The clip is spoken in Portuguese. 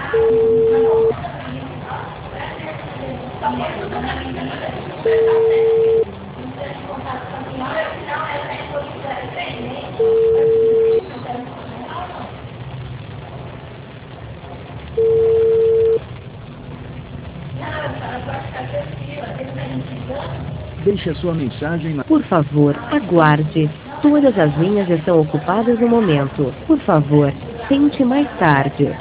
Deixe a sua mensagem na... Por favor, aguarde. Todas as linhas estão ocupadas no momento. Por favor, tente mais tarde.